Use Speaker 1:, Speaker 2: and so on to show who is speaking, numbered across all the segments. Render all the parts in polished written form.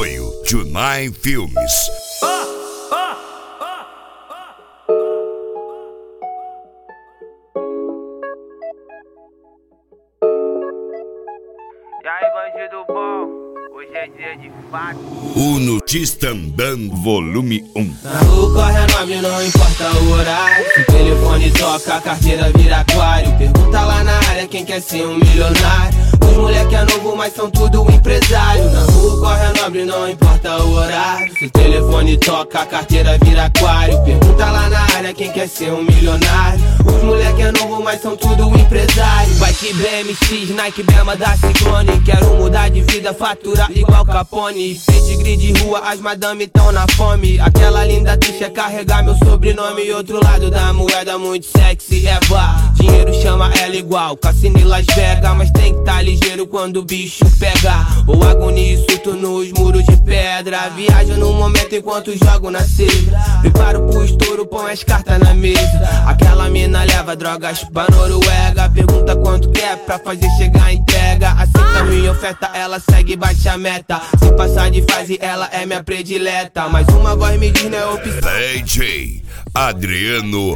Speaker 1: Apoio Junai Filmes.
Speaker 2: E aí, bandido bom, hoje é dia de fato.
Speaker 1: O Notistambam Volume 1.
Speaker 3: Na rua corre a nobre, não importa o horário. Se o telefone toca, a carteira vira aquário. Pergunta lá na área quem quer ser um milionário. Os moleque é novo, mas são tudo empresário. Na rua corre a nobre, não importa o horário. Se o telefone toca, a carteira vira aquário. Pergunta lá na área quem quer ser um milionário. Os moleque é novo, mas são tudo empresário. Bike BMX, Nike, Bema da Ciclone. Quero mudar de vida, faturar igual Capone. Pedigree de rua, as madame tão na fome. Aquela linda bicha carregar meu sobrenome. E outro lado da moeda muito sexy é bar. Dinheiro chama ela igual Cassino e Las Vegas. Mas tem que tá ligeiro quando o bicho pega. Ou agonia e surto nos muros de pedra. Viajo no momento enquanto jogo na cera. Preparo pro estouro, põe as cartas na mesa. Aquela mina leva drogas pra Noruega. Pergunta quanto quer pra fazer chegar a entrega. Aceita minha oferta, ela segue e bate a meta. Se passar de fase, ela é minha predileta. Mais uma voz me diz, não é opção.
Speaker 1: DJ Adriano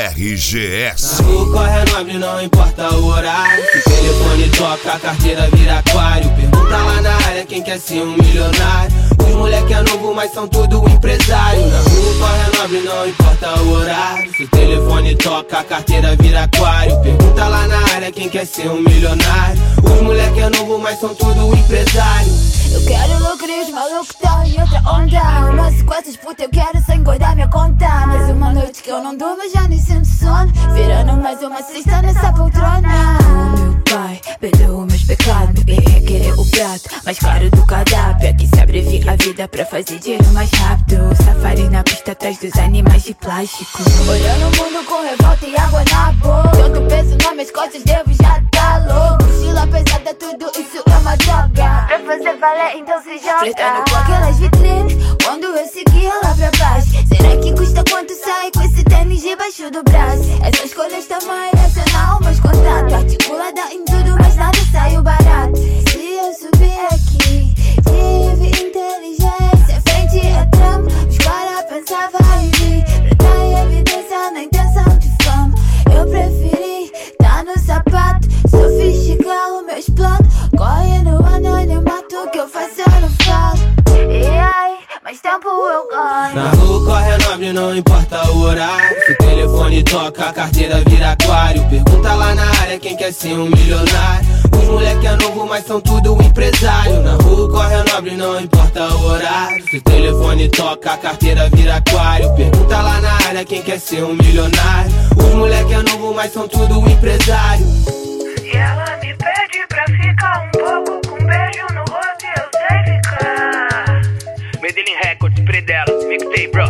Speaker 1: RGS.
Speaker 3: O corre é nobre, não importa o horário. Se o telefone toca, a carteira vira aquário. Pergunta lá na área quem quer ser um milionário. Os moleque é novo, mas são tudo empresário. Na rua corre é nobre, não importa o horário. Se o telefone toca, a carteira vira aquário. Pergunta lá na área quem quer ser um milionário. Os moleque é novo, mas são tudo empresário.
Speaker 4: Eu quero lucro e os malucos tão em outra onda. Umas quantas puta eu quero sem engordar minha conta. Mais uma noite que eu não durmo, já nem sinto sono. Virando mais uma sexta nessa poltrona. O meu pai perdoa meus pecados e requerer o prato mais caro do cardápio. Aqui se abrevia a vida pra fazer dinheiro mais rápido. Safari na pista atrás dos animais de plástico. Olhando o mundo com revolta e água na boca. Tanto peso nas minhas costas, devo já tá louco. Mochila pesada, tudo isso é uma droga. Pra fazer valer, então se joga. Flertando com aquelas vitrines, quando eu seguia lá pra baixo. Será que custa quanto sai com esse tênis debaixo do braço? Essas coisas tamanho racional, mas contato. Articulada em tudo, mas nada saiu barato. Se eu subir aqui, tive inteligência. Frente a trama, os caras pensavam em mim. Pra dar em evidência na intenção de fama. Eu preferi tá no sapato, sofisticado meus planos. Corre no anonimato, que eu faço eu não falo. E aí, mais tempo eu ganho.
Speaker 3: Na rua corre a nobre, não importa o horário. Se o telefone toca, a carteira vira aquário. Pergunta lá na área quem quer ser um milionário. Os moleque é novo, mas são tudo empresário. Na rua corre a nobre, não importa o horário. Se o telefone toca, a carteira vira aquário. Pergunta lá na área quem quer ser um milionário. Os moleque é novo, mas são tudo empresário.
Speaker 5: E ela me pede pra ficar um pouco, com um beijo no rosto e eu sei ficar.
Speaker 2: Medellín Records, Predela, mixtape, bro.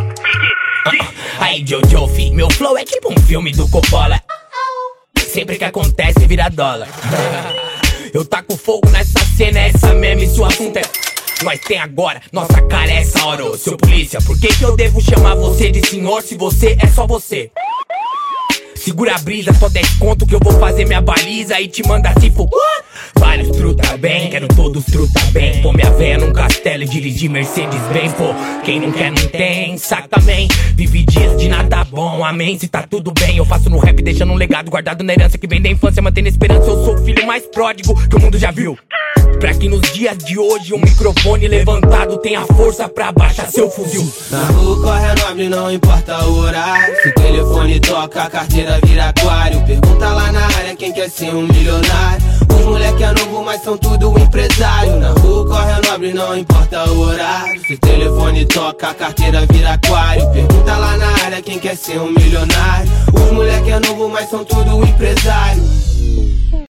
Speaker 6: Aí Jojo, fi, meu flow é tipo um filme do Coppola. Sempre que acontece vira dólar. Eu taco fogo nessa cena, essa meme, se o assunto é nós tem agora, nossa cara é essa hora. Ô, seu polícia, por que eu devo chamar você de senhor se você é só você? Segura a brisa, só 10 conto que eu vou fazer minha baliza e te mandar se for. Vários truta bem, quero todos truta bem. Pô, minha véia num castelo e dirigir Mercedes-Benz. Pô, quem não quer não tem, saca também. Vivi dias de nada bom, amém. Se tá tudo bem, eu faço no rap deixando um legado guardado na herança que vem da infância, mantendo a esperança. Eu sou o filho mais pródigo que o mundo já viu. Pra que nos dias de hoje um microfone levantado tenha força pra baixar seu fuzil.
Speaker 3: Na rua corre a nobre, não importa o horário. Se o telefone toca, a carteira vira aquário. Pergunta lá na área quem quer ser um milionário. Os moleque é novo, mas são tudo empresário. Na rua corre a nobre, não importa o horário. Se o telefone toca, a carteira vira aquário. Pergunta lá na área quem quer ser um milionário. Os moleque é novo, mas são tudo empresário.